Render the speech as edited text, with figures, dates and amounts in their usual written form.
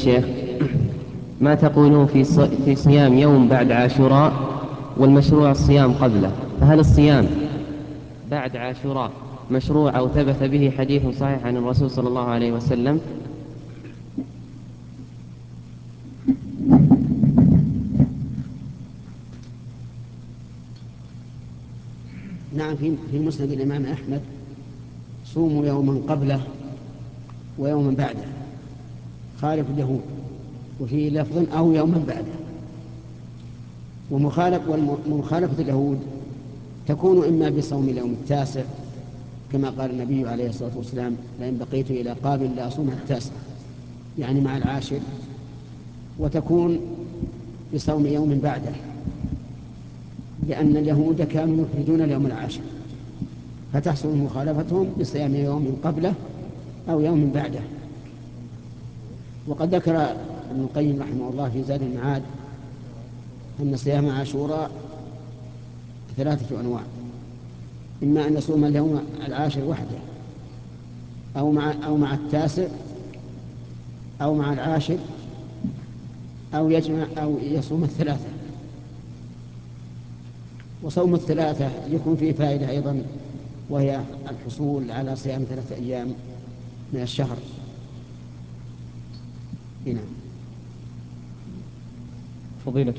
شيخ ما تقولون في صيام يوم بعد عاشوراء والمشروع الصيام قبله، فهل الصيام بعد عاشوراء مشروع أو ثبت به حديث صحيح عن الرسول صلى الله عليه وسلم؟ نعم، في مسند الإمام أحمد صوموا يوما قبله ويوما بعده خالف اليهود، وفي لفظ أو يوما بعده. ومخالفة اليهود تكون إما بصوم اليوم التاسع كما قال النبي عليه الصلاة والسلام: لئن بقيت إلى قابل لأصوم التاسع، يعني مع العاشر. وتكون بصوم يوم بعده، لأن اليهود كانوا يخرجون اليوم العاشر، فتحصل مخالفتهم بصيام يوم قبله أو يوم بعده. وقد ذكر ابن القيم رحمه الله في زاد المعاد أن صيام عاشوراء 3 أنواع: إما أن يصوم اليوم العاشر وحده، أو مع التاسع، أو مع العاشر، أو يجمع، أو يصوم الثلاثة. وصوم الثلاثة يكون فيه فائدة أيضا، وهي الحصول على صيام 3 أيام من الشهر. هنا فضيلة